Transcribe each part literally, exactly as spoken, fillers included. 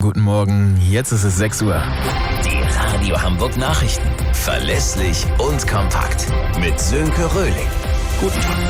guten Morgen. Jetzt ist es sechs Uhr. Die Radio Hamburg Nachrichten. Verlässlich und kompakt. Mit Sönke Röhling. Guten Tag.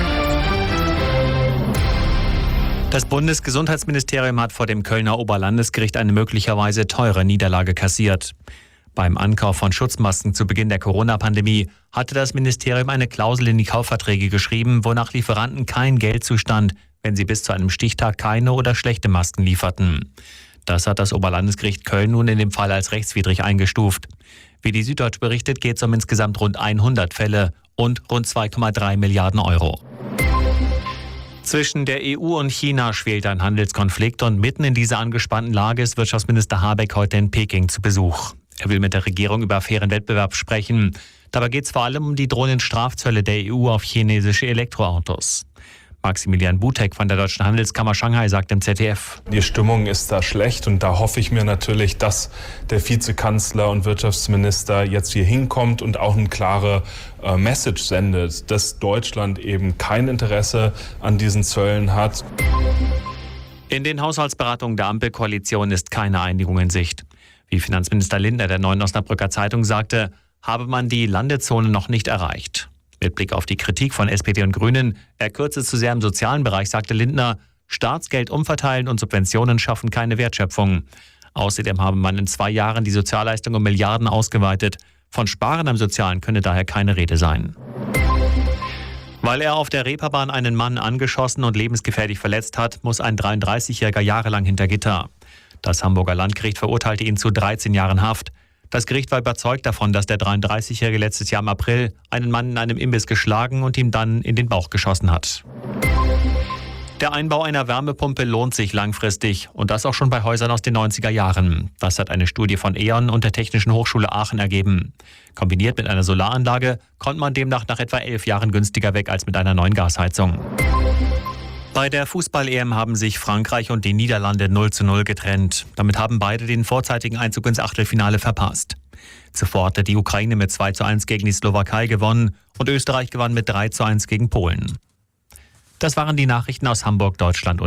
Das Bundesgesundheitsministerium hat vor dem Kölner Oberlandesgericht eine möglicherweise teure Niederlage kassiert. Beim Ankauf von Schutzmasken zu Beginn der Corona-Pandemie hatte das Ministerium eine Klausel in die Kaufverträge geschrieben, wonach Lieferanten kein Geld zustand, wenn sie bis zu einem Stichtag keine oder schlechte Masken lieferten. Das hat das Oberlandesgericht Köln nun in dem Fall als rechtswidrig eingestuft. Wie die Süddeutsche berichtet, geht es um insgesamt rund hundert Fälle und rund zwei Komma drei Milliarden Euro. Zwischen der E U und China schwelt ein Handelskonflikt und mitten in dieser angespannten Lage ist Wirtschaftsminister Habeck heute in Peking zu Besuch. Er will mit der Regierung über fairen Wettbewerb sprechen. Dabei geht es vor allem um die drohenden Strafzölle der E U auf chinesische Elektroautos. Maximilian Butek von der Deutschen Handelskammer Shanghai sagt im Z D F: Die Stimmung ist da schlecht und da hoffe ich mir natürlich, dass der Vizekanzler und Wirtschaftsminister jetzt hier hinkommt und auch eine klare äh, Message sendet, dass Deutschland eben kein Interesse an diesen Zöllen hat. In den Haushaltsberatungen der Ampelkoalition ist keine Einigung in Sicht. Wie Finanzminister Lindner der Neuen Osnabrücker Zeitung sagte, habe man die Landezone noch nicht erreicht. Mit Blick auf die Kritik von S P D und Grünen, er kürze zu sehr im sozialen Bereich, sagte Lindner, Staatsgeld umverteilen und Subventionen schaffen keine Wertschöpfung. Außerdem habe man in zwei Jahren die Sozialleistung um Milliarden ausgeweitet. Von Sparen am Sozialen könne daher keine Rede sein. Weil er auf der Reeperbahn einen Mann angeschossen und lebensgefährlich verletzt hat, muss ein dreiunddreißigjähriger jahrelang hinter Gitter. Das Hamburger Landgericht verurteilte ihn zu dreizehn Jahren Haft. Das Gericht war überzeugt davon, dass der dreiunddreißigjährige letztes Jahr im April einen Mann in einem Imbiss geschlagen und ihm dann in den Bauch geschossen hat. Der Einbau einer Wärmepumpe lohnt sich langfristig und das auch schon bei Häusern aus den neunziger Jahren. Das hat eine Studie von E O N und der Technischen Hochschule Aachen ergeben. Kombiniert mit einer Solaranlage kommt man demnach nach etwa elf Jahren günstiger weg als mit einer neuen Gasheizung. Bei der Fußball-E M haben sich Frankreich und die Niederlande null zu null getrennt. Damit haben beide den vorzeitigen Einzug ins Achtelfinale verpasst. Zuvor hatte die Ukraine mit zwei zu eins gegen die Slowakei gewonnen und Österreich gewann mit drei zu eins gegen Polen. Das waren die Nachrichten aus Hamburg, Deutschland und